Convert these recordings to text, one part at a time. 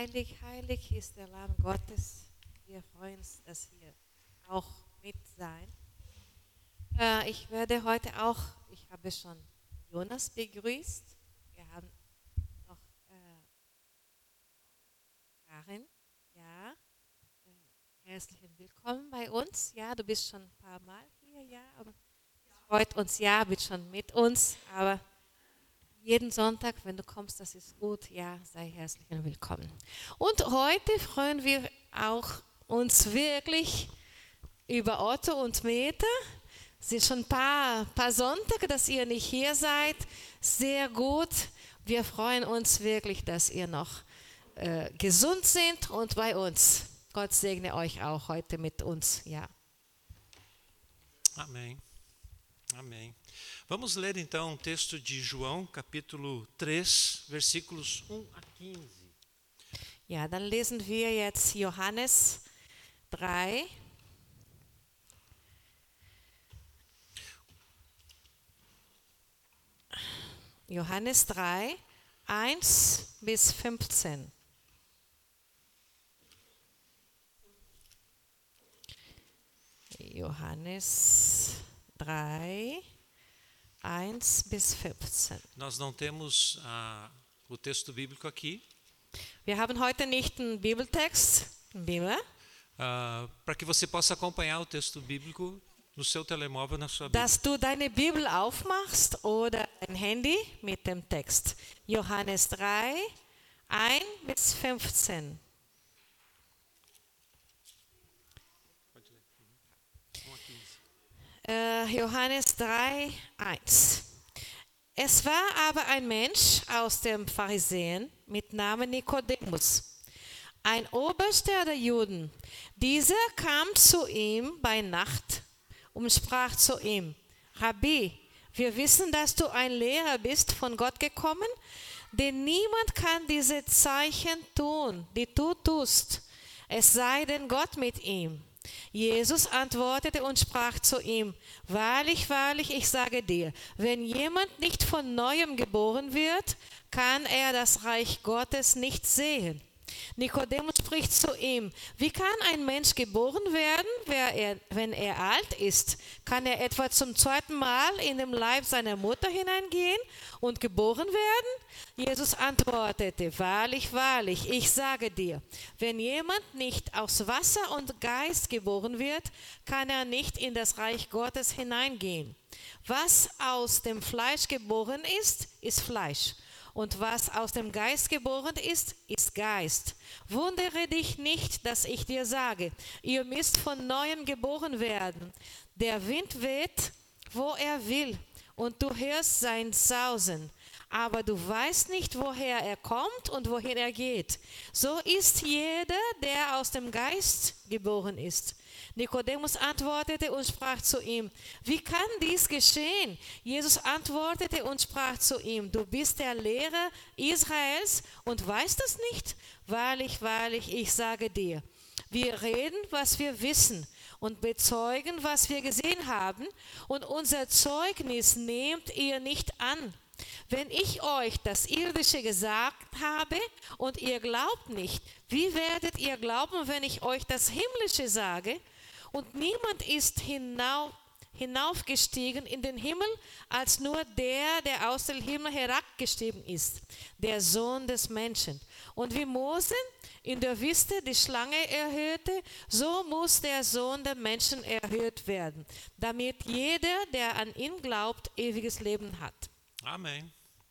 heilig, heilig ist der Lamm Gottes. Wir freuen uns, dass ihr auch mit seid. Ich werde heute auch, ich habe schon Jonas begrüßt. Wir haben noch Karin. Ja, herzlichen Willkommen bei uns. Ja, du bist schon ein paar Mal hier, ja, aber es freut uns, ja, bist schon mit uns, aber jeden Sonntag, wenn du kommst, das ist gut. Ja, sei herzlich willkommen. Und heute freuen wir auch uns wirklich über Otto und Meta. Es sind schon ein paar Sonntage, dass ihr nicht hier seid. Sehr gut. Wir freuen uns wirklich, dass ihr noch gesund seid und bei uns. Gott segne euch auch heute mit uns. Ja. Amém. Amém. Vamos ler então um texto de João, capítulo 3, versículos 1 a 15. Ja, dann lesen wir jetzt Johannes 3. Johannes 3, 1 bis 15. Johannes 3, 1 bis 15. Nós não temos o texto bíblico aqui. Wir haben heute nicht einen Bibeltext, Bibel. Para que você possa acompanhar o texto bíblico no seu telemóvel, na sua Bíblia. Dass du deine Bibel aufmachst oder ein Handy mit dem Text. Johannes 3, 1 bis 15. Johannes 3, 1. Es war aber ein Mensch aus dem Pharisäen mit Namen Nikodemus, ein Oberster der Juden. Dieser kam zu ihm bei Nacht und sprach zu ihm: Rabbi, wir wissen, dass du ein Lehrer bist, von Gott gekommen, denn niemand kann diese Zeichen tun, die du tust, es sei denn Gott mit ihm. Jesus antwortete und sprach zu ihm: Wahrlich, wahrlich, ich sage dir, wenn jemand nicht von Neuem geboren wird, kann er das Reich Gottes nicht sehen. Nikodemus spricht zu ihm: Wie kann ein Mensch geboren werden, wenn er alt ist? Kann er etwa zum zweiten Mal in den Leib seiner Mutter hineingehen und geboren werden? Jesus antwortete: Wahrlich, wahrlich, ich sage dir, wenn jemand nicht aus Wasser und Geist geboren wird, kann er nicht in das Reich Gottes hineingehen. Was aus dem Fleisch geboren ist, ist Fleisch. Und was aus dem Geist geboren ist, ist Geist. Wundere dich nicht, dass ich dir sage, ihr müsst von Neuem geboren werden. Der Wind weht, wo er will, und du hörst sein Sausen. Aber du weißt nicht, woher er kommt und wohin er geht. So ist jeder, der aus dem Geist geboren ist. Nikodemus antwortete und sprach zu ihm: Wie kann dies geschehen? Jesus antwortete und sprach zu ihm: Du bist der Lehrer Israels und weißt es nicht? Wahrlich, wahrlich, ich sage dir, wir reden, was wir wissen und bezeugen, was wir gesehen haben, und unser Zeugnis nehmt ihr nicht an. Wenn ich euch das Irdische gesagt habe und ihr glaubt nicht, wie werdet ihr glauben, wenn ich euch das Himmlische sage? Und niemand ist hinaufgestiegen in den Himmel, als nur der aus dem Himmel herabgestiegen ist, der Sohn des Menschen. Und wie Mose in der Wüste die Schlange erhöhte, so muss der Sohn der Menschen erhöht werden, damit jeder, der an ihn glaubt, ewiges Leben hat. Amém.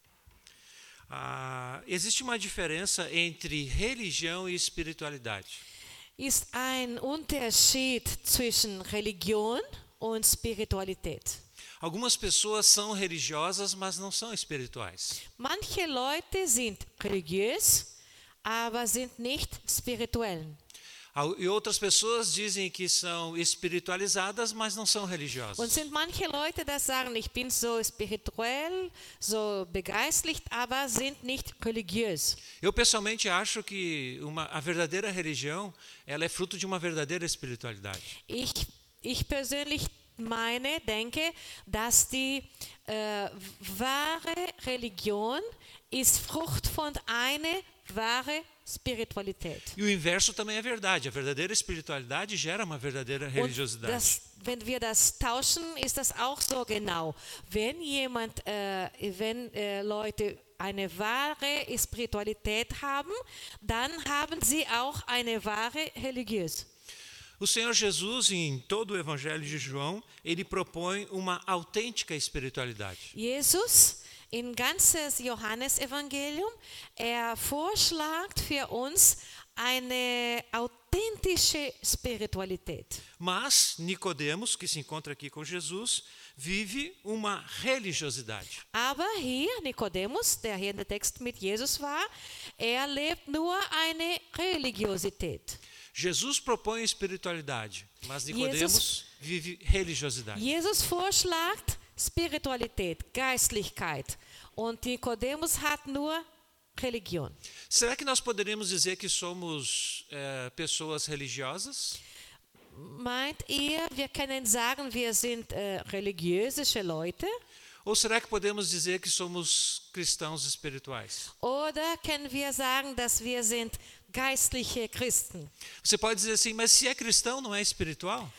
Existe uma diferença entre religião e espiritualidade. Ist ein Unterschied zwischen Religion und Spiritualität. Algumas pessoas são religiosas, mas não são espirituais. Manche Leute sind religiös, aber sind nicht spirituell. E outras pessoas dizem que são espiritualizadas, mas não são religiosas. Und sind manche Leute, die sagen, ich bin so spirituell, so begeistert, aber sind nicht religiös. Eu pessoalmente acho que a verdadeira religião, ela é fruto de uma verdadeira espiritualidade. Ich persönlich denke, dass die wahre Religion ist Frucht von einer wahre Spiritualität. E o inverso também é verdade. A verdadeira espiritualidade gera uma verdadeira Und religiosidade. wenn wir das tauschen, ist das auch so genau. Wenn Leute eine wahre Spiritualität haben, dann haben sie auch eine wahre religiös. O Senhor Jesus, em todo o Evangelho de João, ele propõe uma autêntica espiritualidade. Jesus in ganzes Johannesevangelium, vorschlägt für uns eine authentische Spiritualität. Mas Nicodemos, que se encontra aqui com Jesus, vive uma religiosidade. Aber hier, Nikodemus, der hier in der Text mit Jesus war, lebt nur eine Religiosität. Jesus propõe espiritualidade, mas Nicodemos vive religiosidade. Jesus vorschlägt Spiritualität, Geistlichkeit. Und Nikodemus hat nur Religion. Será que nós poderíamos dizer que somos pessoas religiosas? Meint ihr, wir können sagen, wir sind religiöse Leute? Ou será que podemos dizer que somos cristãos espirituais? Oder können wir sagen, dass wir sind geistliche Christen? Você pode dizer assim, mas se é cristão, não é espiritual?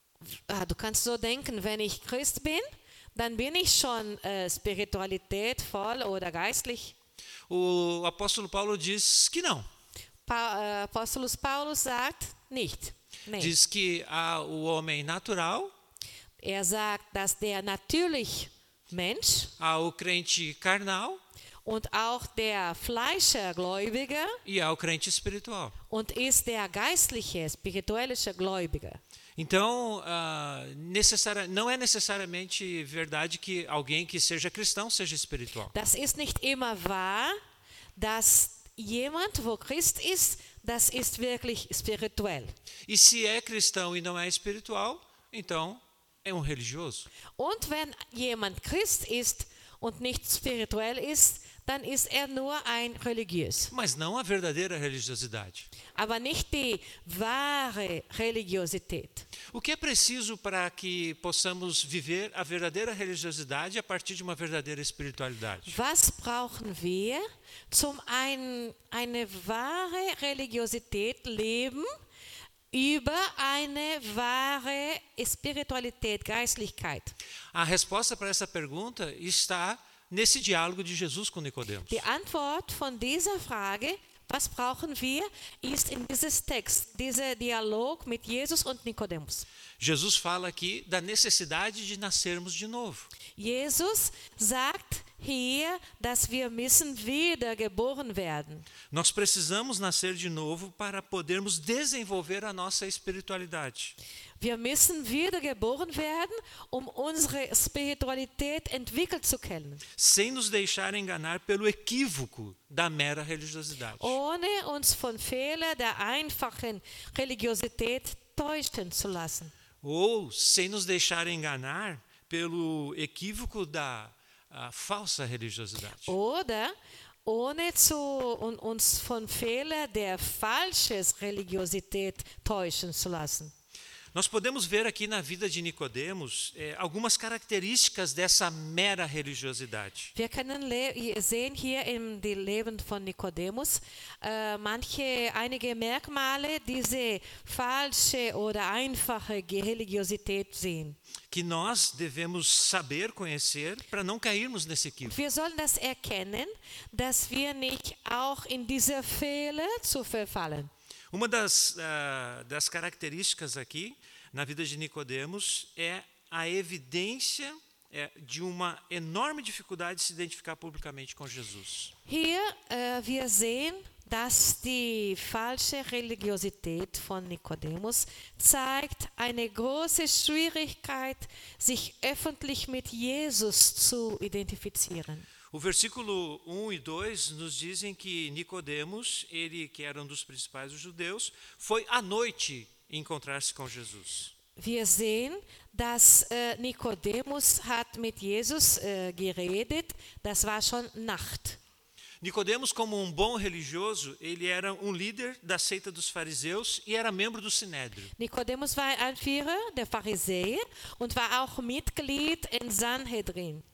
Du kannst so denken, wenn ich Christ bin, dann bin ich schon Spiritualität voll oder geistlich. O apóstolo Paulo diz que não. Apóstolo Paulus sagt nicht. Nee. Diz que há o homem natural, Sagt, dass der natürlich Mensch há o crente carnal und auch der Fleischgläubige e há o crente espiritual. und ist der geistliche, spirituelle Gläubige. Então, não é necessariamente verdade que alguém que seja cristão seja espiritual. Das ist nicht immer wahr, dass jemand, wo Christ ist, das ist wirklich spirituell. E se é cristão e não é espiritual, então é um religioso. Und wenn jemand Christ ist und nicht spirituell ist, dann ist nur ein religiös. Mas não a verdadeira religiosidade. Aber nicht die wahre Religiosität. O que é preciso para que possamos viver a verdadeira religiosidade a partir de uma verdadeira espiritualidade? Was brauchen wir, eine wahre Religiosität leben, über eine wahre Spiritualität, Geistlichkeit? A resposta para essa pergunta está nesse diálogo de Jesus com Nicodemos. Die Antwort von dieser Frage, was brauchen wir, ist in dieses Text, dieser Dialog mit Jesus und Nikodemus. Jesus fala aqui da necessidade de nascermos de novo. Jesus sagt hier, dass wir müssen wiedergeboren werden. Nós precisamos nascer de novo para podermos desenvolver a nossa espiritualidade. Wir müssen wiedergeboren werden, unsere Spiritualität entwickeln zu können. Sem nos deixar enganar pelo equívoco da mera religiosidade. Ohne uns von Fehlern der einfachen Religiosität täuschen zu lassen. Ou sem nos deixar enganar pelo equívoco da falsa religiosidade. Oder ohne uns von Fehlern der falschen Religiosität täuschen zu lassen. Nós podemos ver aqui na vida de Nicodemos algumas características dessa mera religiosidade. Wir können sehen hier im Leben von Nikodemus einige Merkmale, diese falsche oder einfache Religiosität sehen. Que nós devemos saber conhecer para não cairmos nesse equívoco. Wir sollen das erkennen, dass wir nicht auch in diese Fehler zu verfallen. Uma das características aqui na vida de Nicodemos é a evidência de uma enorme dificuldade de se identificar publicamente com Jesus. Hier wir sehen, dass die falsche Religiosität von Nikodemus zeigt eine große Schwierigkeit, sich öffentlich mit Jesus zu identifizieren. O versículo 1 e 2 nos dizem que Nicodemos, ele que era um dos principais dos judeus, foi à noite encontrar-se com Jesus. Wir sehen, dass Nikodemus hat mit Jesus geredet, das war schon Nacht. Nicodemos, como um bom religioso, ele era um líder da seita dos fariseus e era membro do Sinédrio. Nikodemus war ein Anführer der Pharisäer und war auch Mitglied in Sanhedrin.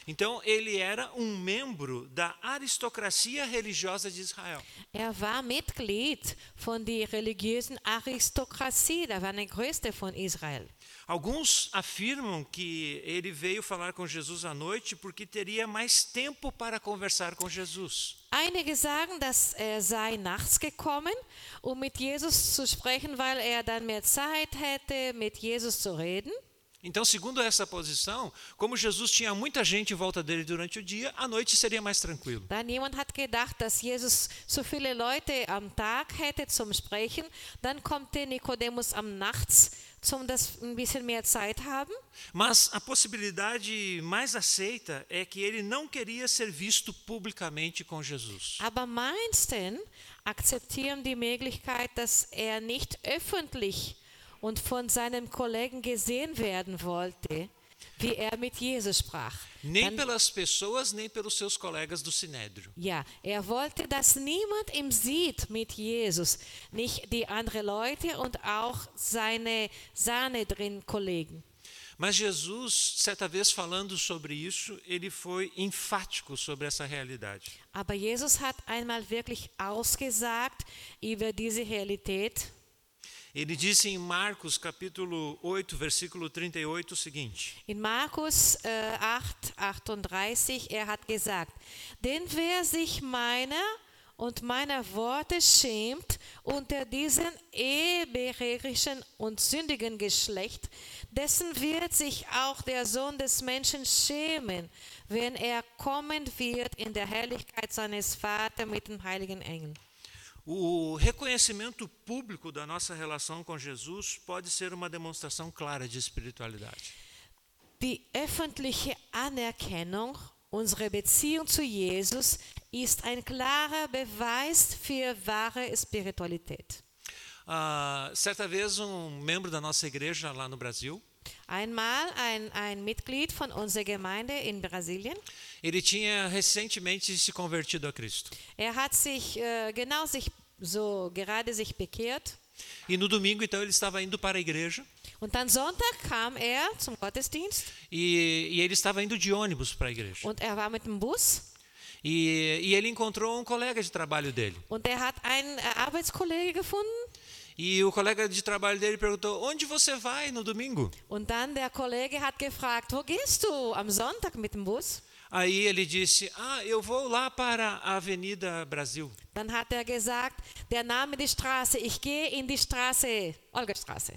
Então, ele era um membro da aristocracia religiosa de Israel. Er war Mitglied von der religiösen Aristokratie, da war der größte von Israel. Alguns afirmam que ele veio falar com Jesus à noite porque teria mais tempo para conversar com Jesus. Einige sagen, dass er sei nachts gekommen, um mit Jesus zu sprechen, weil er dann mehr Zeit hätte, mit Jesus zu reden. Então, segundo essa posição, como Jesus tinha muita gente em volta dele durante o dia, à noite seria mais tranquilo. Dann jemand hat gedacht, dass Jesus so viele Leute am Tag hätte zum Sprechen, dann kommt der Nikodemus am Nachts, das ein bisschen mehr Zeit haben. Mas a possibilidade mais aceita é que ele não queria ser visto publicamente com Jesus. Aber meisten akzeptieren die Möglichkeit, dass er nicht öffentlich und von seinen Kollegen gesehen werden wollte, wie er mit Jesus sprach. Nem pelas pessoas, nem pelos seus colegas do Sinédrio. Ja, er wollte, dass niemand ihn sieht mit Jesus, nicht die anderen Leute und auch seine Sanhedrin-Kollegen. Mas Jesus, certa vez falando sobre isso, ele foi enfático sobre essa realidade. Aber Jesus hat einmal wirklich ausgesagt über diese Realität. Ele disse em Marcos capítulo 8, versículo 38 o seguinte: In Markus 8, 38, er hat gesagt, denn wer sich meiner und meiner Worte schämt unter diesem ehebrechlichen und sündigen Geschlecht, dessen wird sich auch der Sohn des Menschen schämen, wenn er kommen wird in der Herrlichkeit seines Vaters mit den heiligen Engeln. O reconhecimento público da nossa relação com Jesus pode ser uma demonstração clara de espiritualidade. Die öffentliche Anerkennung unserer Beziehung zu Jesus ist ein klarer Beweis für wahre Spiritualität. Certa vez membro da nossa igreja lá no Brasil, Einmal ein Mitglied von unserer Gemeinde in Brasilien, ele tinha recentemente se convertido a Cristo. er hat sich gerade sich bekehrt. E no domingo, então, ele estava indo para a igreja Und dann Sonntag kam er zum Gottesdienst e ele estava indo de ônibus para a igreja. und er war mit dem Bus E ele encontrou um colega de trabalho dele. und er hat einen Arbeitskollege gefunden. E o colega de trabalho dele perguntou: onde você vai no domingo? Und dann der Kollege hat gefragt, wo gehst du am Sonntag mit dem Bus? Aí ele disse: eu vou lá para a Avenida Brasil. Dann hat er gesagt, der Name der Straße, ich gehe in die Straße, Olgastraße.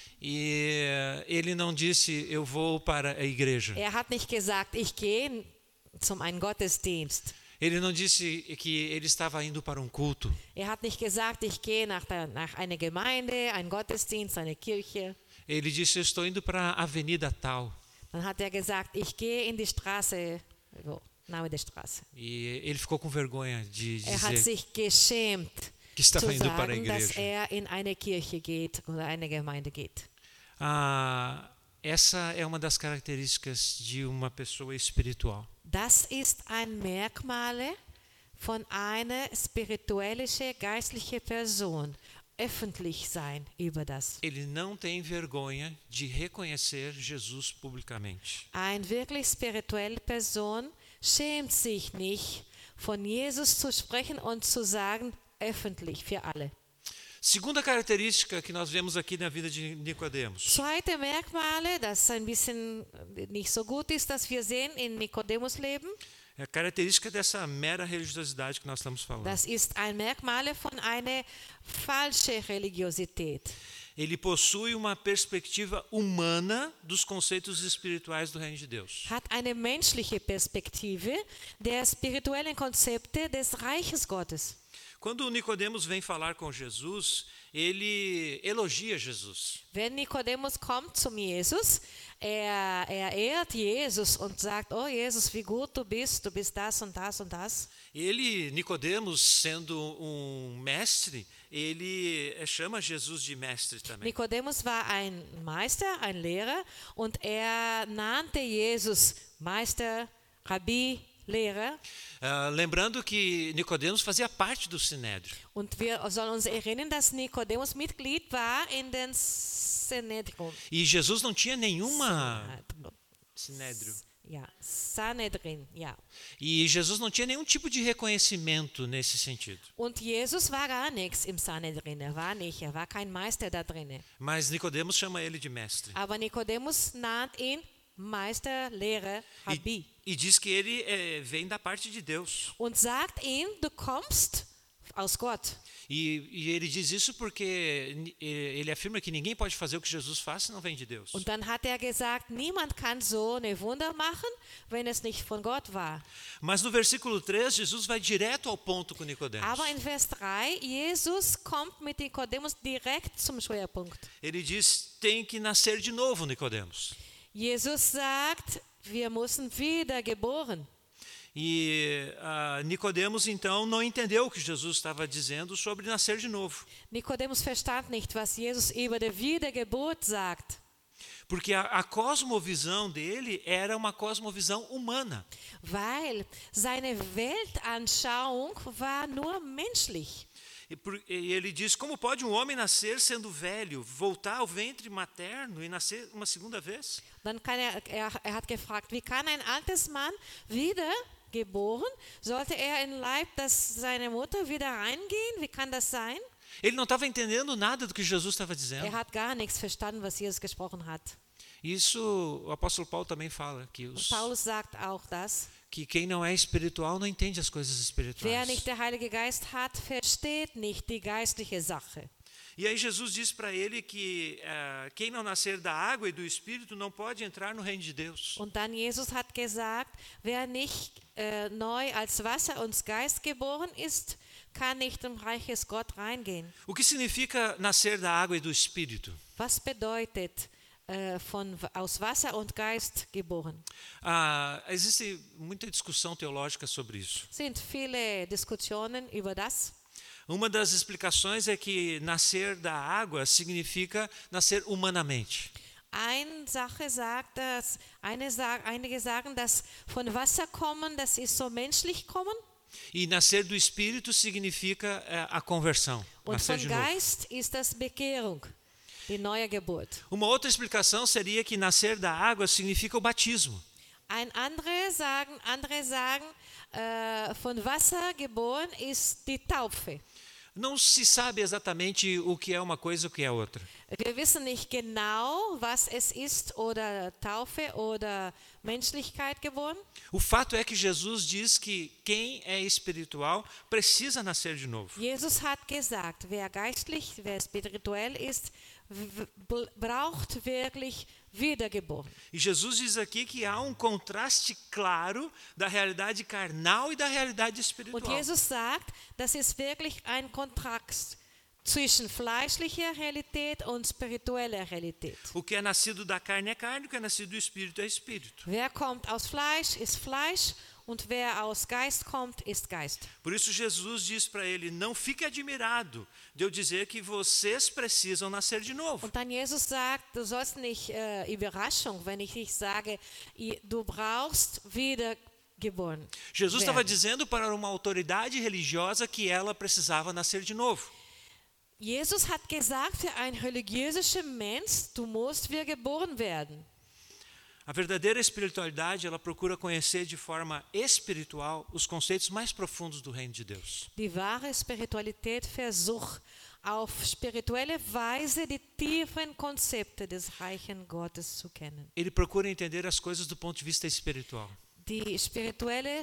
E ele não disse: eu vou para a igreja. Er hat nicht gesagt, ich gehe zum einen Gottesdienst. Ele não disse que ele estava indo para um culto. Er hat nicht gesagt, ich gehe nach einer Gemeinde, ein Gottesdienst, eine Kirche. Ele disse: eu estou indo para a Avenida tal. Dann hat er gesagt, ich gehe in die Straße, Name der Straße. E ele ficou com vergonha de Er hat dizer sich geschämt, que estava zu indo para a sagen, dass igreja. er in eine Kirche geht oder eine Gemeinde geht. Essa é uma das características de uma pessoa espiritual. Das ist ein Merkmal von einer spirituellen, geistlichen Person. Öffentlich sein über das. Ele não tem vergonha de reconhecer Jesus publicamente. Eine wirklich spirituelle Person schämt sich nicht, von Jesus zu sprechen und zu sagen, öffentlich für alle. Segunda característica que nós vemos aqui na vida de Nicodemos. Zweite Merkmale, das ein bisschen nicht so gut ist, dass wir sehen in Nikodemus Leben. É a característica dessa mera religiosidade que nós estamos falando. Das ist ein Merkmal von einer falschen Religiosität. Ele possui uma perspectiva humana dos conceitos espirituais do reino de Deus. Hat eine menschliche Perspektive der spirituellen Konzepte des Reiches Gottes. Quando Nicodemos vem falar com Jesus, ele elogia Jesus. Wenn Nikodemus kommt zum Jesus, er ehrt Jesus und sagt, oh Jesus, wie gut du bist das und das und das. Ele, Nicodemos, sendo mestre, ele chama Jesus de mestre também. Nikodemus war ein Meister, ein Lehrer und er nannte Jesus Meister, Rabbi, Lehrer. Lembrando que Nicodemos fazia parte do Sinédrio. Und wir sollen uns erinnern, dass Nikodemus Mitglied war in den Sanhedrin. E Jesus não tinha nenhuma Sinédrio. Ja, Sanhedrin, ja. E Jesus não tinha nenhum tipo de reconhecimento nesse sentido. Und Jesus war gar nichts im Sanhedrin, er war kein Meister da drinnen. Mas Nicodemos chama ele de mestre. Aber Nikodemus nannt ihn Meister, Lehrer, Rabbi. E diz que ele vem da parte de Deus. Und sagt ihm, du kommst aus Gott. E ele diz isso porque ele afirma que ninguém pode fazer o que Jesus faz se não vem de Deus. Und dann hat er gesagt, niemand kann so eine Wunder machen, wenn es nicht von Gott war. Mas no versículo 3, Jesus vai direto ao ponto com Nicodemos. Aber in Vers 3, Jesus kommt mit Nikodemus direkt zum Schwerpunkt. Ele diz, tem que nascer de novo, Nicodemos. Jesus sagt, wir müssen wiedergeboren. E Nicodemos, então, não entendeu o que Jesus estava dizendo sobre nascer de novo. Nikodemus verstand nicht, was Jesus über die Wiedergeburt sagt. Porque a cosmovisão dele era uma cosmovisão humana. Weil seine Weltanschauung war nur menschlich. E ele diz, como pode um homem nascer sendo velho, voltar ao ventre materno e nascer uma segunda vez? Dann kann er hat gefragt, wie kann ein altes Mann wiedergeboren? Sollte er in Leib seiner Mutter wieder reingehen? Wie kann das sein? Ele não estava entendendo nada do que Jesus estava dizendo. Er hat gar nichts verstanden, was Jesus gesprochen hat. Isso o apóstolo Paulo também fala, Paulus sagt auch das. Que quem não é espiritual não entende as coisas Wer espirituais. nicht der Heilige Geist hat, versteht nicht die geistliche Sache. E aí Jesus diz para ele que quem não nascer da água e do Espírito não pode entrar no reino de Deus. Und dann Jesus hat gesagt, wer nicht neu als Wasser und Geist geboren ist, kann nicht im Reich des Gott reingehen. O que significa nascer da água e do Espírito? Was bedeutet aus Wasser und Geist geboren? Existe muita discussão teológica sobre isso. Sind viele Diskussionen über das. Uma das explicações é que nascer da água significa nascer humanamente. Einige sagen, dass von Wasser kommen, das ist so menschlich kommen. E nascer do Espírito significa a conversão, Und nascer von de novo. Geist ist das Bekehrung, die neue Geburt. Uma outra explicação seria que nascer da água significa o batismo. Andere sagen, von Wasser geboren ist die Taufe. Não se sabe exatamente o que é uma coisa e o que é outra. Wir wissen nicht genau, was es ist, oder Taufe oder Menschlichkeit geboren. O fato é que Jesus diz que quem é espiritual precisa nascer de novo. Jesus hat gesagt, wer spirituell ist, braucht wirklich wiedergeboren. E Jesus diz aqui que há contraste claro da realidade carnal e da realidade espiritual. Und Jesus sagt, das ist wirklich ein Kontrast zwischen fleischlicher Realität und spiritueller Realität. O que é nascido da carne é carne, o que é nascido do espírito é espírito. Wer kommt aus Fleisch, ist Fleisch, und wer aus Geist kommt, ist Geist. Por isso Jesus diz para ele, não fique admirado de eu dizer que vocês precisam nascer de novo. Und dann Jesus sagt, du sollst nicht Überraschung, wenn ich dich sage, du brauchst wiedergeboren. Jesus estava dizendo para uma autoridade religiosa que ela precisava nascer de novo. Jesus hat gesagt, für ein religiöser Mensch, du musst wiedergeboren werden. A verdadeira espiritualidade, ela procura conhecer de forma espiritual os conceitos mais profundos do reino de Deus. Die wahre Spiritualität versucht, auf spirituelle Weise die tiefen Konzepte des Reichen Gottes zu kennen. Ele procura entender as coisas do ponto de vista espiritual. Die spirituelle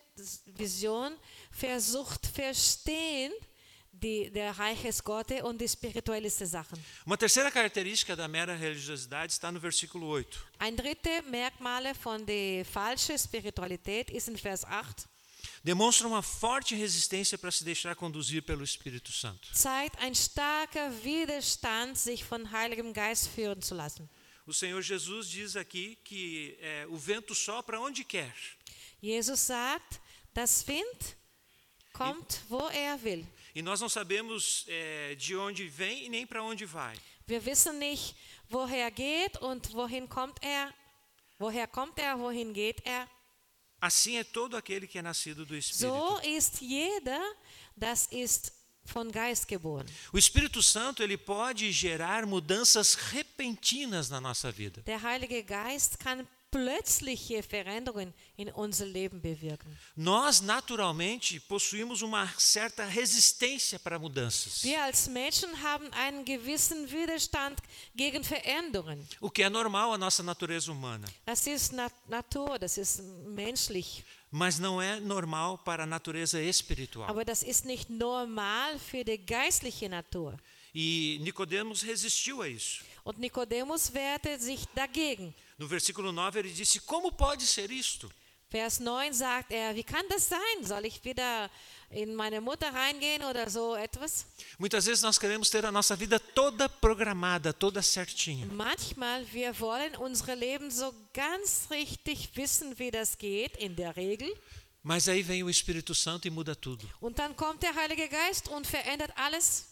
Vision versucht verstehen der Reich des Gottes und die spirituellen Sachen. Uma terceira característica da mera religiosidade está no versículo 8. Ein drittes Merkmal von der falschen Spiritualität ist in Vers 8. Demonstra uma forte resistência para se deixar conduzir pelo Espírito Santo. Zeigt ein starker Widerstand, sich von Heiligem Geist führen zu lassen. O Senhor Jesus diz aqui que o vento sopra onde quer. Jesus sagt, das Wind kommt, wo will. E nós não sabemos de onde vem e nem para onde vai. Wir wissen nicht, woher geht und wohin kommt er. Woher kommt er, wohin geht er? Assim é todo aquele que é nascido do Espírito. So ist jeder, das ist von Geist geboren. O Espírito Santo, ele pode gerar mudanças repentinas na nossa vida. Der Heilige Geist kann plötzliche Veränderungen in unser Leben bewirken. Nós, naturalmente, possuímos uma certa resistência para mudanças, Wir als Menschen haben einen gewissen Widerstand gegen Veränderungen. o que é normal à nossa natureza humana, Das ist Natur, das ist menschlich. mas não é normal para a natureza espiritual. Aber das ist nicht normal für die geistliche Natur. E Nicodemos resistiu a isso. Und Nikodemus wehrte sich dagegen. No versículo 9 ele disse: como pode ser isto? Vers 9 sagt er, wie kann das sein? Soll ich wieder in meine Mutter reingehen oder so etwas? Muitas vezes nós queremos ter a nossa vida toda programada, toda certinha. Manchmal, wir wollen unsere Leben so ganz richtig wissen, wie das geht, in der Regel. Mas aí vem o Espírito Santo e muda tudo. Und dann kommt der Heilige Geist und verändert alles.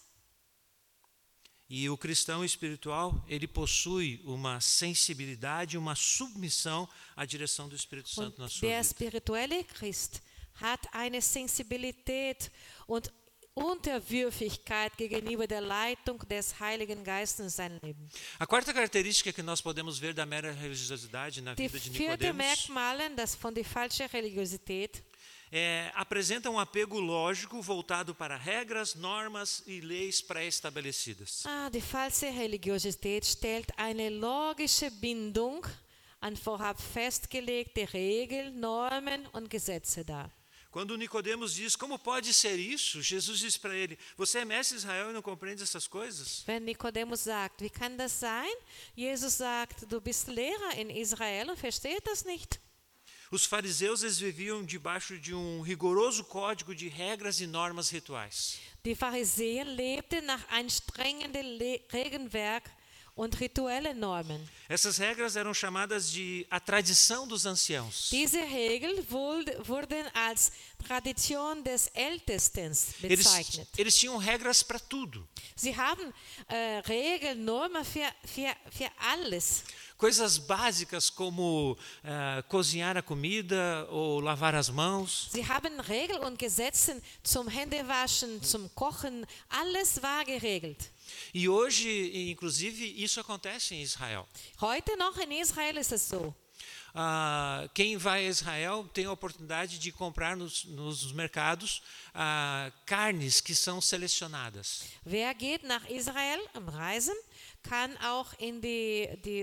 E o cristão espiritual, ele possui uma sensibilidade, uma submissão à direção do Espírito Santo na Und sua der vida. spirituelle Christ hat eine Sensibilität und Unterwürfigkeit gegenüber der Leitung des Heiligen Geistes in seinem Leben. A quarta característica que nós podemos ver da mera religiosidade na Die vida de vierte Nicodemos Merkmale das von der falschen Religiosität apresenta um apego lógico voltado para regras, normas e leis pré-estabelecidas. Die falsche Religiosität stellt eine logische Bindung an vorab festgelegte Regeln, Normen und Gesetze dar. Quando Nicodemos diz: como pode ser isso? Jesus diz para ele: você é mestre de Israel e não compreende essas coisas? Wenn Nikodemus sagt, wie kann das sein? Jesus sagt, du bist Lehrer in Israel und verstehst das nicht. Os fariseus, eles viviam debaixo de um rigoroso código de regras e normas rituais. Die Pharisäer lebten nach einem strengen Regelwerk und rituelle Normen. Essas regras eram chamadas de a tradição dos anciãos. Diese Regeln wurden als Tradition des Ältesten bezeichnet. Eles tinham regras para tudo. Sie haben Regeln, Normen für alles. Coisas básicas como cozinhar a comida ou lavar as mãos. Sie haben Regeln und Gesetze zum Händewaschen, zum Kochen, alles war geregelt. E hoje, inclusive, isso acontece em Israel. Heute noch in Israel ist es so. Quem vai a Israel tem a oportunidade de comprar nos mercados carnes que são selecionadas. Wer geht nach Israel am Reisen, kann auch in die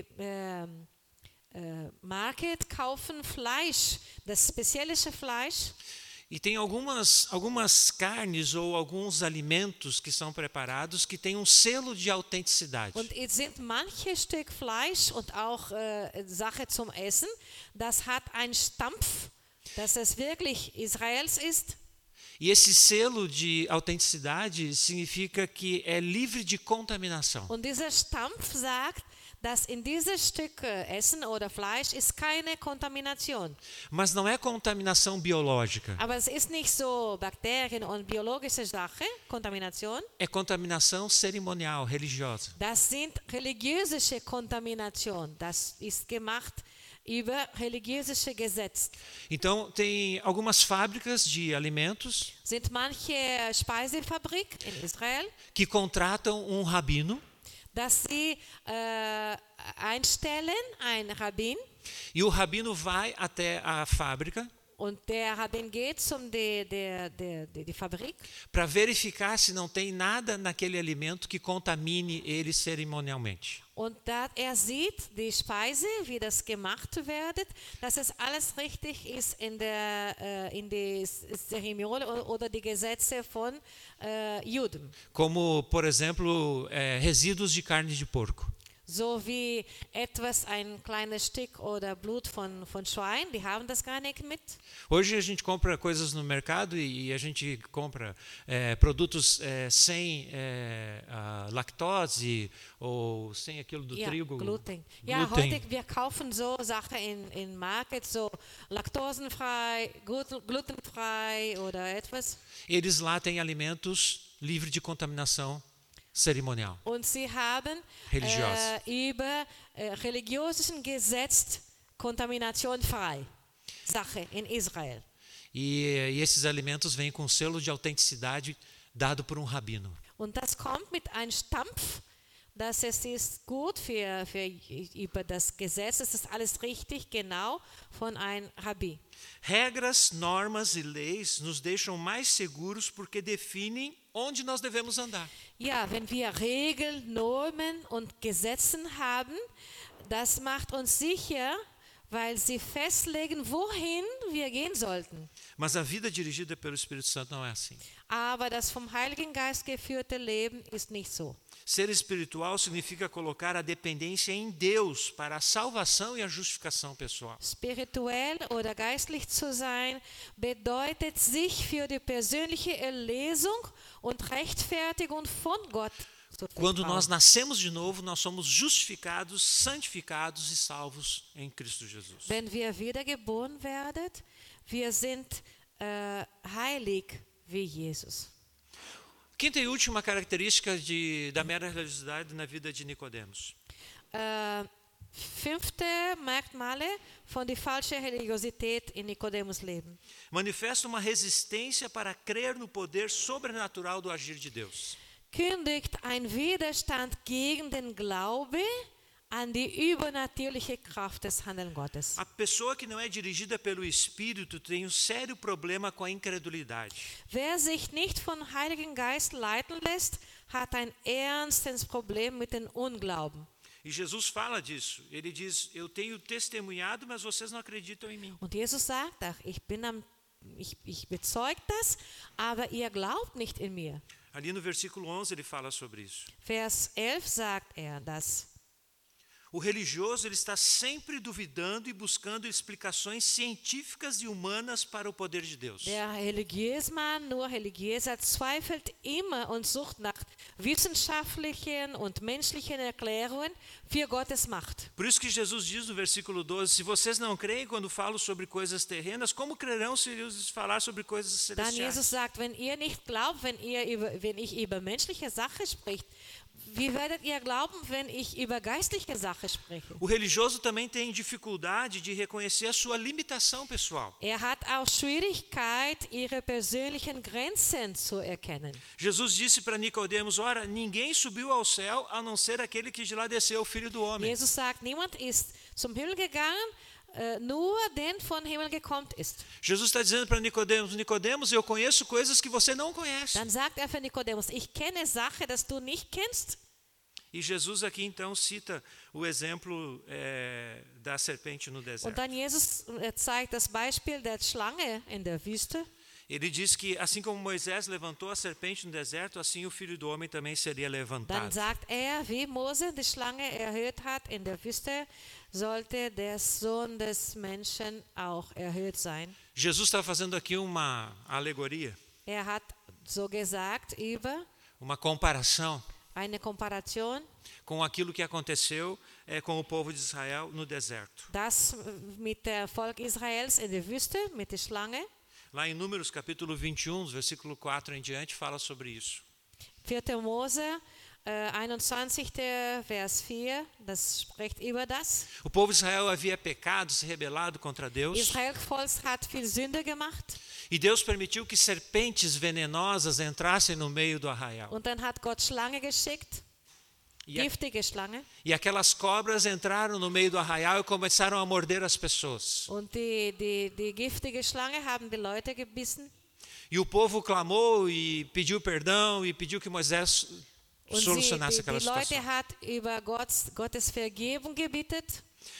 Market kaufen Fleisch, das spezielle Fleisch. E tem algumas carnes ou alguns alimentos que são preparados que têm um selo de autenticidade. Und es sind manche Stück Fleisch und auch Sache zum Essen, das hat einen Stampf, dass es wirklich Israels ist. E esse selo de autenticidade significa que é livre de contaminação. Und dieser Stampf sagt, dass in dieses Stück Essen oder Fleisch ist keine Kontamination. Mas não é contaminação biológica. Aber es ist nicht so Bakterien und biologische Sache, Kontamination. É contaminação cerimonial, religiosa. Das sind religiöse Kontamination. Das ist gemacht über religiöse Gesetze. Então, tem algumas fábricas de alimentos Sind manche Speisefabrik in Israel, que contratam um rabino dass sie einstellen, ein Rabbin, e o rabino vai até a fábrica und der Rabbin geht zum die Fabrik, para verificar se não tem nada naquele alimento que contamine ele cerimonialmente. und da sieht die Speise, wie das gemacht wird, dass es alles richtig ist in die Zeremonie oder die Gesetze von Juden. Como, por exemplo, resíduos de carne de porco. So wie ein kleines Stück oder Blut von Schwein, die haben das gar nicht mit. Hoje a gente compra coisas no mercado e a gente compra produtos sem lactose ou sem aquilo do trigo. Gluten. Ja, heute wir kaufen so Sachen in Market, so laktosenfrei, glutenfrei oder etwas. Eles lá têm alimentos livres de contaminação cerimonial. Und sie haben über religiösen Gesetz Kontamination frei. Sache in Israel. E esses alimentos vêm com selo de autenticidade dado por um rabino. Und das kommt mit einem Stampf, dass es ist gut über das Gesetz, es ist alles richtig, genau von einem Rabbi. Regras, normas e leis nos deixam mais seguros porque definem onde nós devemos andar. Ja, wenn wir Regeln, Normen und Gesetzen haben, das macht uns sicher, weil sie festlegen, wohin wir gehen sollten. Mas a vida dirigida pelo Espírito Santo não é assim. Aber das vom Heiligen Geist geführte Leben ist nicht so. Ser espiritual significa colocar a dependência em Deus para a salvação e a justificação pessoal. Spirituell oder geistlich zu sein bedeutet, sich für die persönliche Erlesung und Rechtfertigung von Gott zu Quando vertrauen. nós nascemos de novo, nós somos justificados, santificados e salvos em Cristo Jesus. Wenn wir wiedergeboren werden, wir sind heilig wie Jesus. Quinta e última característica da mera religiosidade na vida de Nicodemos. Fünfte Merkmale von der falschen Religiosität in Nikodemus Leben. Manifesta uma resistência para crer no poder sobrenatural do agir de Deus. Kündigt ein Widerstand gegen den Glaube an die übernatürliche Kraft des Handelns Gottes. A pessoa que não é dirigida pelo Espírito tem um sério problema com a incredulidade. Wer sich nicht vom Heiligen Geist leiten lässt, hat ein ernstes Problem mit dem Unglauben. E Jesus fala disso. Ele diz: eu tenho testemunhado, mas vocês não acreditam em mim. Und Jesus sagt auch, ich bezeuge das, aber ihr glaubt nicht in mir. Ali no versículo 11 ele fala sobre isso. Vers 11 sagt das. O religioso ele está sempre duvidando e buscando explicações científicas e humanas para o poder de Deus. Der Religiösmann, nur Religiöser, zweifelt immer und sucht nach wissenschaftlichen und menschlichen Erklärungen für Gottes Macht. Por isso que Jesus diz no versículo 12, se vocês não creem quando falo sobre coisas terrenas, como crerão se eu lhes falar sobre coisas Dann Jesus celestiais? sagt, wenn ihr nicht glaubt, wenn ich über menschliche Sachen spreche, wie werdet ihr glauben, wenn ich über geistliche Sachen spreche? O religioso também tem dificuldade de reconhecer a sua limitação pessoal. Hat auch Schwierigkeit, ihre persönlichen Grenzen zu erkennen. Jesus disse para Nicodemos, ora, ninguém subiu ao céu a não ser aquele que de lá desceu, o Filho do Homem. Jesus sagt, niemand ist zum Himmel gegangen, nur den von Himmel gekommen ist. Jesus está dizendo para Nicodemos, Nicodemos, eu conheço coisas que você não conhece. Dann sagt für Nikodemus, ich kenne Sachen, das du nicht kennst. E Jesus aqui então cita o exemplo da serpente no Und deserto. dann Jesus zeigt das Beispiel der Schlange in der Wüste. Ele diz que assim como Moisés levantou a serpente no deserto, assim o Filho do Homem também seria Dann levantado. sagt wie Mose die Schlange erhöht hat in der Wüste, sollte der Sohn des Menschen auch erhöht sein. Jesus está fazendo aqui uma alegoria, Hat so gesagt über uma comparação eine Komparation, com aquilo que aconteceu com o povo de Israel no deserto. das mit dem Volk Israels in der Wüste, mit der Schlange. Lá em Números capítulo 21, versículo 4 em diante, fala sobre isso. 4. Mose 21, Vers 4, das spricht über das. O povo de Israel havia pecado, se rebelado contra Deus, Israel Volk hat viel Sünde gemacht e Deus permitiu que serpentes venenosas entrassem no meio do arraial. und dann hat Gott Schlange geschickt, giftige Schlange. E aquelas cobras entraram no meio do arraial e começaram a morder as pessoas. Und die giftige Schlange haben die Leute gebissen. E o povo clamou e pediu perdão e pediu que Moisés Und solucionasse die aquela Leute situação. hat über Gottes Vergebung gebeten.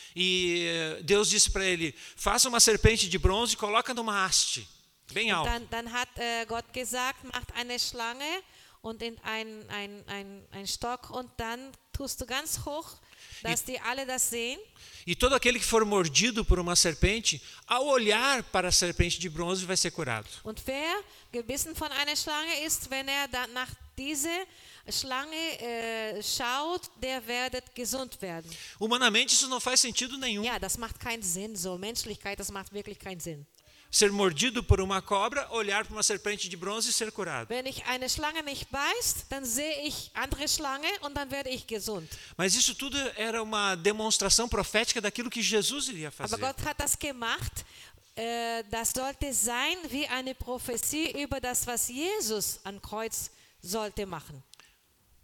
E Deus disse para ele, faça uma serpente de bronze e coloca numa haste, bem alta. Dann hat Gott gesagt, macht eine Schlange und in ein Stock und dann tust du ganz hoch, dass die alle das sehen. E todo aquele que for mordido por uma serpente, ao olhar para a serpente de bronze, vai ser curado. Und wer gebissen von einer Schlange ist, wenn dann nach dieser Schlange schaut, der wird gesund werden. Humanamente isso não faz sentido nenhum. Ja, das macht keinen Sinn. So Menschlichkeit, das macht wirklich keinen Sinn. Ser mordido por uma cobra, olhar para uma serpente de bronze e ser curado. Wenn ich eine Schlange mich beißt, dann sehe ich andere Schlange und dann werde ich gesund. Mas isso tudo era uma demonstração profética daquilo que Jesus iria Aber fazer. Gott hat das gemacht. Das sollte sein wie eine Prophetie über das, was Jesus am Kreuz sollte machen.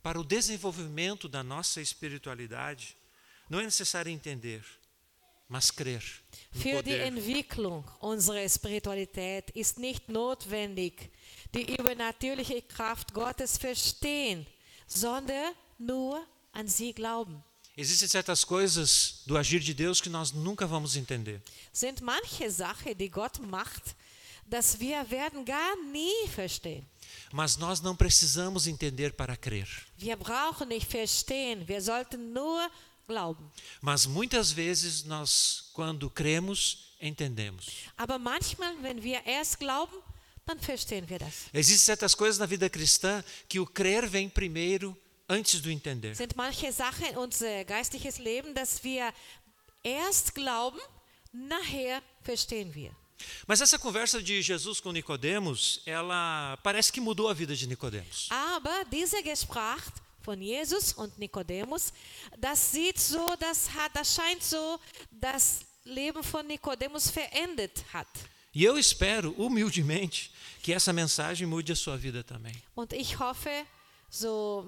para o desenvolvimento da nossa espiritualidade, não é necessário entender, mas crer no Für die poder. Entwicklung unserer Spiritualität ist nicht notwendig, die übernatürliche Kraft Gottes verstehen, sondern nur an sie glauben. Existem certas coisas do agir de Deus que nós nunca vamos entender. Sind manche Sachen, die Gott macht, dass wir werden gar nie verstehen. Mas nós não precisamos entender para crer. Wir brauchen nicht verstehen, wir sollten nur glauben. Mas muitas vezes nós, quando cremos, entendemos. Aber manchmal, wenn wir erst glauben, dann verstehen wir das. Existem certas coisas na vida cristã que o crer vem primeiro antes do entender. Sind manche Sachen in unser geistliches Leben, dass wir erst glauben, nachher verstehen wir. Mas essa conversa de Jesus com Nicodemos, ela parece que mudou a vida de Nicodemos. Aber diese Gespräch von Jesus und Nikodemus, das scheint so, das Leben von Nikodemus verändert hat. E eu espero, humildemente, que essa mensagem mude a sua vida também. Und ich hoffe, so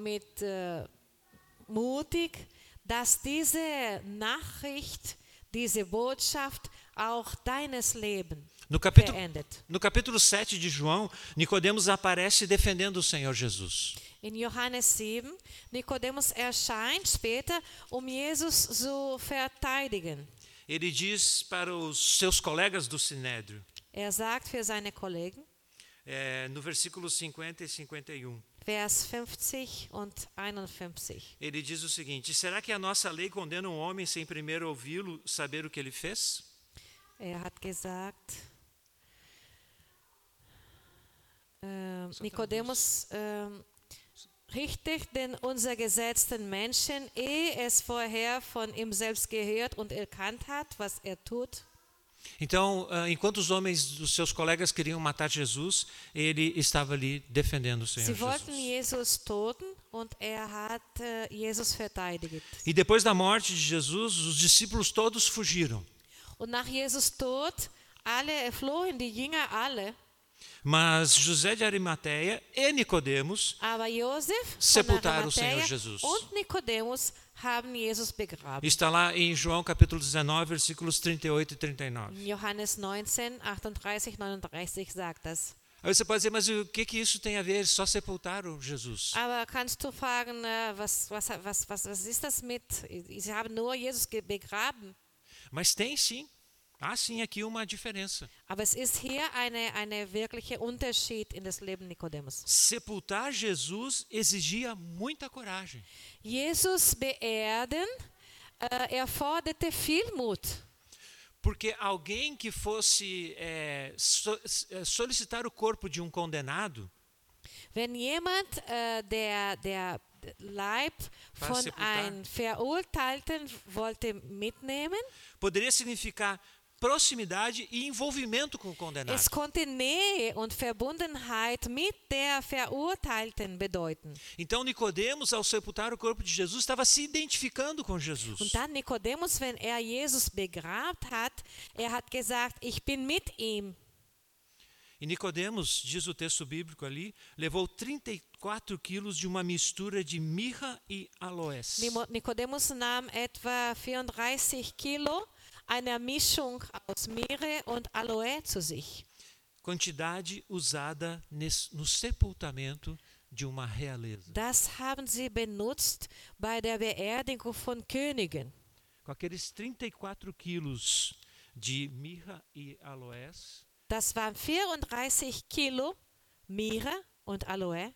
mutig, dass diese Nachricht, diese Botschaft auch deines Leben No verändert. capítulo 7 de João, Nicodemos aparece defendendo o Senhor Jesus. In Johannes 7, Nikodemus erscheint später, Jesus zu verteidigen. Ele diz para os seus colegas do Sinédrio, Sagt für seine Kollegen, no versículo 50 e 51, Vers 50 und 51. ele diz o seguinte: será que a nossa lei condena um homem sem primeiro ouvi-lo, saber o que ele fez? Hat gesagt, Nikodemus, richtet denn unser Gesetz den Menschen, ehe es vorher von ihm selbst gehört und erkannt hat, was er tut? Então, enquanto os homens dos seus colegas queriam matar Jesus, ele estava ali defendendo o Senhor Sie wollten Jesus. Jesus töten und hat Jesus verteidigt. E depois da morte de Jesus, os discípulos todos fugiram. Und nach Jesus Tod, alle flohen, die Jünger alle. Mas José de Arimateia e Nicodemos Aber Josef von sepultaram o Senhor Arimathäa Jesus. und Nikodemus haben Jesus begraben. Está lá em João capítulo 19, versículos 38 e 39. Johannes 19, 38, 39 sagt das. Aí você pode dizer, mas o que isso tem a ver? Eles só sepultaram Jesus. Aber kannst du fragen, was ist das mit? Sie haben nur Jesus begraben. Mas tem sim. Há sim aqui uma diferença. Aber es ist hier eine wirkliche Unterschied in das Leben Nikodemus. Sepultar Jesus exigia muita coragem. Jesus beerden erforderte viel Mut. Porque alguém que fosse solicitar o corpo de um condenado, Wenn jemand der Leib von einem Verurteilten wollte mitnehmen, poderia significar proximidade e envolvimento com o condenado. es konnte Nähe und Verbundenheit mit der Verurteilten bedeuten. Então Nicodemos, ao sepultar o corpo de Jesus, estava se identificando com Jesus. Und dann Nikodemus, wenn Jesus begrabt hat, hat gesagt, ich bin mit ihm. E Nicodemos, diz o texto bíblico ali, levou 34 quilos de uma mistura de mirra e aloés. Nikodemus nahm etwa 34 Kilo einer Mischung aus Mirre und Aloe zu sich. Quantidade usada no sepultamento de uma realeza. Das haben sie benutzt bei der Beerdigung von Königen. Com aqueles 34 quilos de mirra e aloés, Das waren 34 Kilo Mirre und Aloe.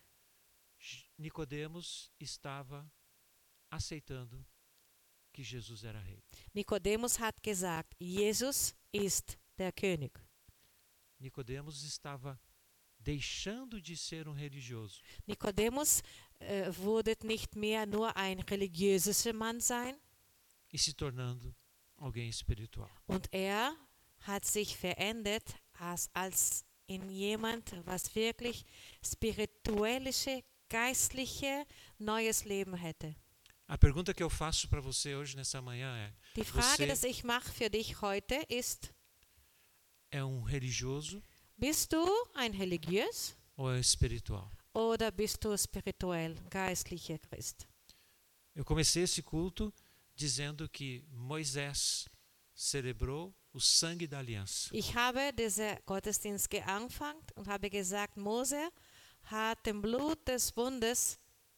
Nicodemos estava aceitando que Jesus era rei. Nikodemus hat gesagt, Jesus ist der König. Nicodemos estava deixando de ser um religioso Nikodemus wurde nicht mehr nur ein religiöser Mann sein, e se tornando alguém espiritual. und hat sich verändert als in jemand, was wirklich spirituelle, geistliche, neues Leben hätte. A pergunta que eu faço para você hoje nessa manhã é: Die Frage, você die ich mache für dich heute, ist: é um religioso Bist du ein religiös ou é espiritual? oder bist du spirituell, geistlicher Christ? Eu comecei esse culto dizendo que Moisés celebrou o sangue da aliança. Ich habe diesen Gottesdienst angefangen und habe gesagt, Mose hat dem Blut des Bundes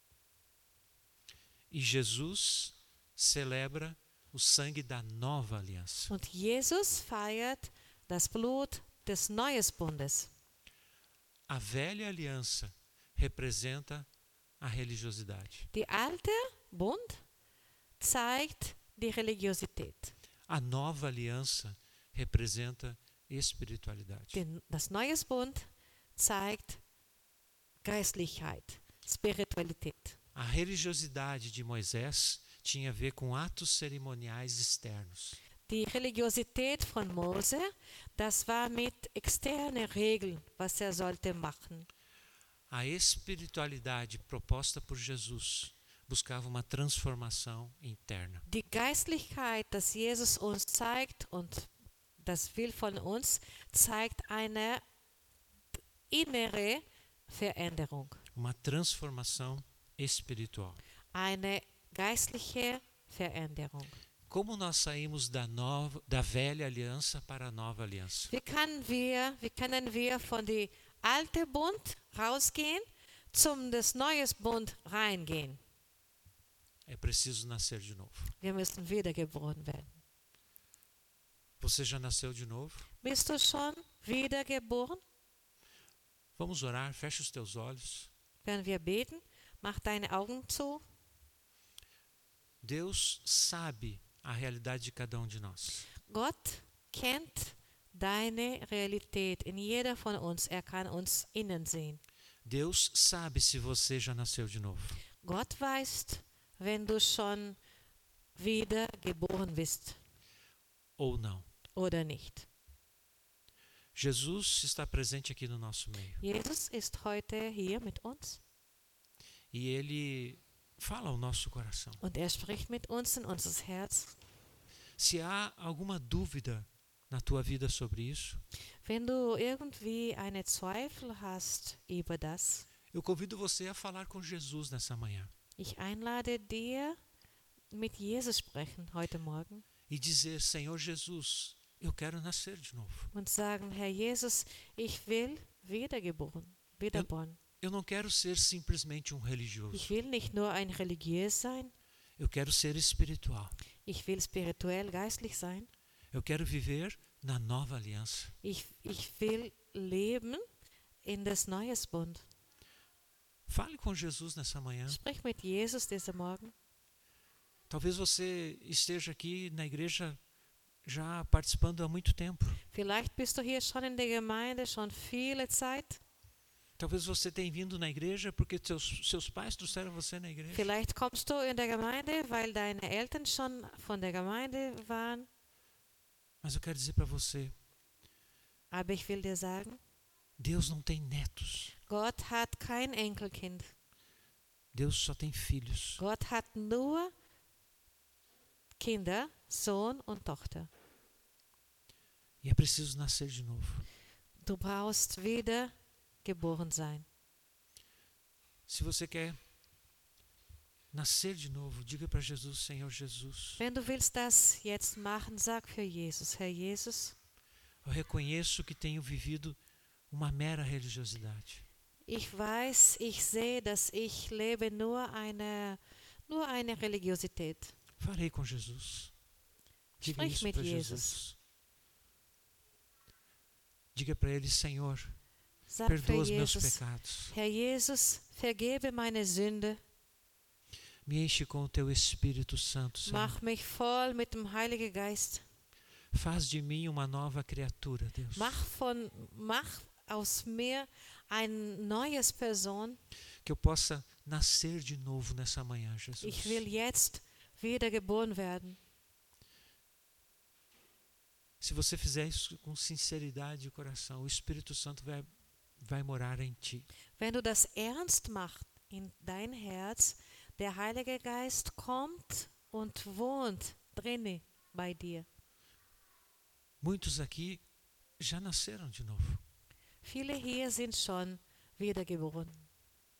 E Jesus celebra o sangue da nova aliança. und Jesus feiert das Blut des neuen Bundes. A velha aliança representa a religiosidade. Die alte Bund zeigt die Religiosität. A nova aliança representa espiritualidade. Das neue Bund zeigt Geistlichkeit, Spiritualität. A religiosidade de Moisés tinha a ver com atos cerimoniais externos. Die Religiosität von Mose, das war mit externen Regeln, was sollte machen. A espiritualidade proposta por Jesus buscava uma transformação interna. Die Geistlichkeit, das Jesus uns zeigt und das will von uns, zeigt eine innere Veränderung, Uma transformação espiritual. eine geistliche Veränderung. Como nós saímos da velha aliança para a nova aliança? Wie können wir von der alten Bund rausgehen, zum des neues Bund reingehen? É preciso nascer de novo. Wir müssen wiedergeboren werden. Você já nasceu de novo? Bist du schon wiedergeboren? Vamos orar, feche os teus olhos. Werden wir beten? Mach deine Augen zu. Deus sabe a realidade de cada um de nós. Gott kennt deine Realität in jeder von uns. Er kann uns innen sehen. Deus sabe se você já nasceu de novo. Gott weiß, wenn du schon wieder geboren bist Ou não. oder nicht. Jesus está presente aqui no nosso meio. Jesus ist heute hier mit uns E Ele fala ao nosso coração. und er spricht mit uns in unser Herz. Se há alguma dúvida na tua vida sobre isso, Wenn du irgendwie eine Zweifel hast über das, eu convido você a falar com Jesus nessa manhã. ich einlade dir, mit Jesus sprechen heute Morgen E dizer, Senhor Jesus, eu quero nascer de novo. und sagen, Herr Jesus, ich will wiedergeboren. Eu não quero ser simplesmente um religioso. Ich will nicht nur ein religiös sein, Eu quero ser espiritual. ich will spirituell, geistlich sein. Eu quero viver na nova aliança. Ich will leben in das neues Bund. Fale com Jesus nessa manhã. Sprich mit Jesus diesen Morgen. Talvez você esteja aqui na igreja já participando há muito tempo. Vielleicht bist du hier schon in der Gemeinde, schon viele Zeit. Talvez você tenha vindo na igreja porque seus pais trouxeram você na igreja. Vielleicht kommst du in der Gemeinde, weil deine Eltern schon von der Gemeinde waren. Mas eu quero dizer para você, Aber ich will dir sagen, Deus não tem netos. Gott hat kein Enkelkind. Deus só tem filhos. Gott hat nur Kinder, Sohn und Tochter. E é preciso nascer de novo. Du brauchst wieder geboren sein. Se você quer nascer de novo, diga para Jesus, Senhor Jesus, Wenn du willst das jetzt machen, sag für Jesus, Herr Jesus, eu reconheço que tenho vivido uma mera religiosidade. ich weiß, ich sehe, dass ich lebe nur eine Religiosität. Farei com Jesus. Diga Sprich isso mit para Jesus. Jesus. Diga para Ele, Senhor, Sag perdoa für os meus Jesus, pecados. Herr Jesus, vergebe meine Sünde, Me enche com o Teu Espírito Santo, Senhor. mach mich voll mit dem Heiligen Geist. Faz de mim uma nova criatura, Deus. Mach aus mir eine neue Person. Que eu possa nascer de novo nessa manhã, Jesus. Ich will jetzt wiedergeboren werden. Se você fizer isso com sinceridade de coração, o Espírito Santo vai morar em ti. Wenn du das ernst machst in dein Herz, der Heilige Geist kommt und wohnt drinne bei dir. Muitos aqui já nasceram de novo. Viele hier sind schon wiedergeboren.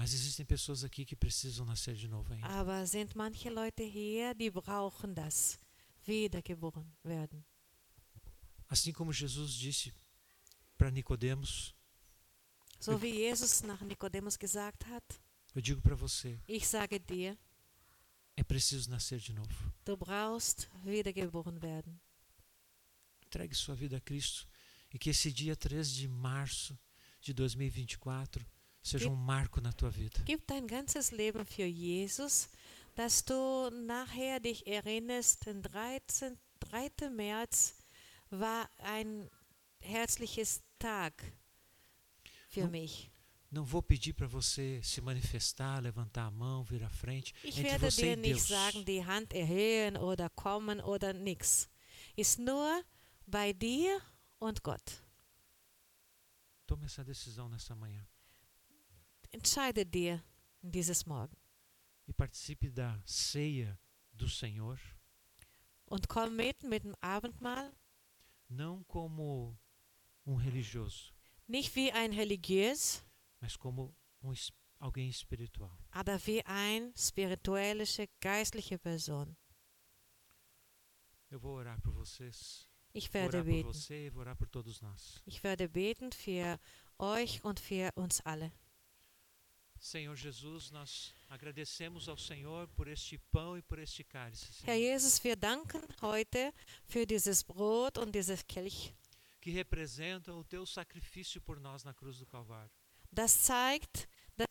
Mas existem pessoas aqui que precisam nascer de novo ainda. Aber sind manche Leute hier, die brauchen das, wiedergeboren werden. Assim como Jesus disse para Nicodemos, So wie Jesus nach Nikodemus gesagt hat, eu digo para você, ich sage dir, é preciso nascer de novo. du brauchst wiedergeboren werden. Entregue sua vida a Cristo e que esse dia 3 de março de 2024 seja um marco na tua vida. Gib dein ganzes Leben für Jesus, dass du nachher dich erinnerst, den 3. März war ein herzliches Tag für mich. Não vou pedir para você se manifestar, levantar a mão, vir à frente. Ich Entre werde você e dir nicht Deus. sagen, die Hand erhöhen oder kommen oder nix. Ist nur bei dir und Gott. Tome essa decisão nessa manhã. Entscheide dir dieses Morgen E participe da ceia do Senhor, und komm mit dem Abendmahl, não como um religioso, nicht wie ein religiös, mas como alguém espiritual. aber wie ein spirituelle, geistliche Person. Eu vou orar por vocês, Ich vou werde orar por beten. você e vou orar por todos nós. Ich werde beten für euch und für uns alle. Senhor Jesus, nós agradecemos ao Senhor por este pão e por este cálice, Senhor, Herr Jesus, wir danken heute für dieses Brot und dieses Kelch. que representam o teu sacrifício por nós na cruz do Calvário. Das zeigt,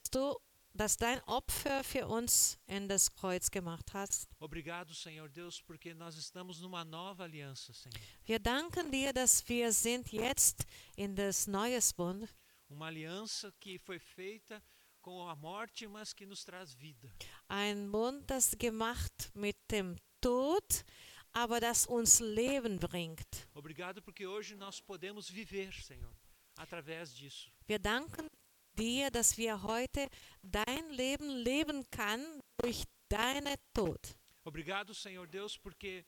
dass dein Opfer für uns in das Kreuz gemacht hast. Obrigado, Senhor Deus, porque nós estamos numa nova aliança, Senhor. Wir danken dir, dass wir sind jetzt in das neues Bund, Uma aliança que foi feita com a morte, mas que nos traz vida. ein Bund, das gemacht mit dem Tod, aber das uns Leben bringt. Obrigado porque hoje nós podemos viver, Senhor, através disso. Wir danken dir, dass wir heute dein Leben leben kann durch deinen Tod. Obrigado, Senhor Deus, porque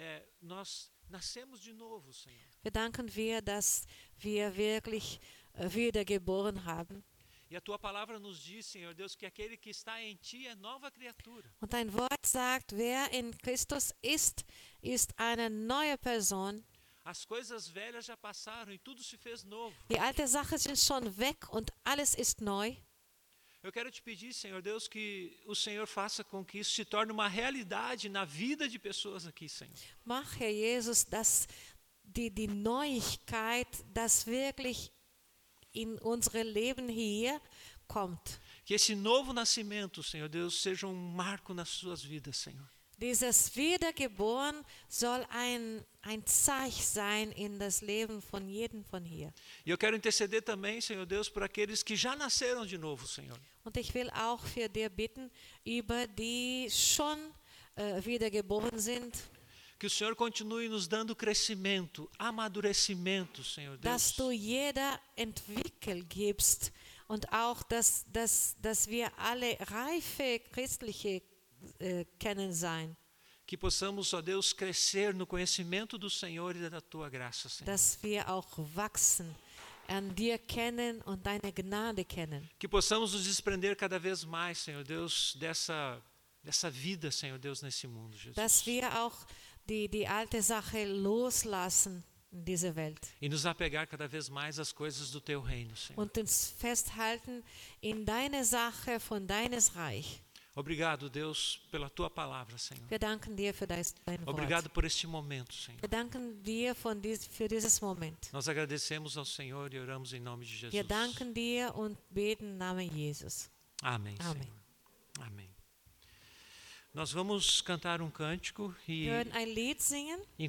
nós nascemos de novo, Senhor. Wir danken dir, dass wir wirklich wiedergeboren haben. E a tua palavra nos diz, Senhor Deus, que aquele que está em ti é nova criatura. Und dein Wort sagt, wer in Christus ist, ist eine neue Person. As coisas velhas já passaram e tudo se fez novo. Die alte Sachen sind schon weg und alles ist neu. Eu quero te pedir, Senhor Deus, que o Senhor faça com que isso se torne uma realidade na vida de pessoas aqui, Senhor. Mach, Herr Jesus, dass die Neuigkeit, das wirklich in unser Leben hier kommt. Que esse novo nascimento, Senhor Deus, seja um marco nas suas vidas, Senhor. Dieses Wiedergeboren soll ein Zeichen sein in das Leben von jedem von hier. E eu quero interceder também, Senhor Deus, por aqueles que já nasceram de novo, Senhor. Und ich will auch für dir bitten, über die schon wiedergeboren sind, Que o Senhor continue nos dando crescimento, amadurecimento, Senhor dass Deus. du jeder Entwickel gibst und auch, dass wir alle reife Christliche kennen sein, Que possamos, ó Deus, crescer no conhecimento do Senhor e da tua graça, Senhor. dass wir auch wachsen, an dir kennen und deine Gnade kennen. Que possamos nos desprender cada vez mais, Senhor Deus, dessa vida, Senhor Deus, nesse mundo, Jesus. Dass wir auch die alte Sache loslassen in dieser Welt E nos apegar cada vez mais às coisas do teu reino, Senhor. und uns festhalten in deine Sache von deines Reich. Obrigado, Deus, pela tua palavra, Senhor. Wir danken dir für dein Obrigado Wort. por este momento, Senhor. Wir danken dir für dieses Moment. Nós agradecemos ao Senhor e oramos em nome de Jesus. Wir danken dir und beten im Namen Jesus. Amém, Amém. Senhor. Amém. Nós vamos cantar um cântico e Wir werden ein Lied singen.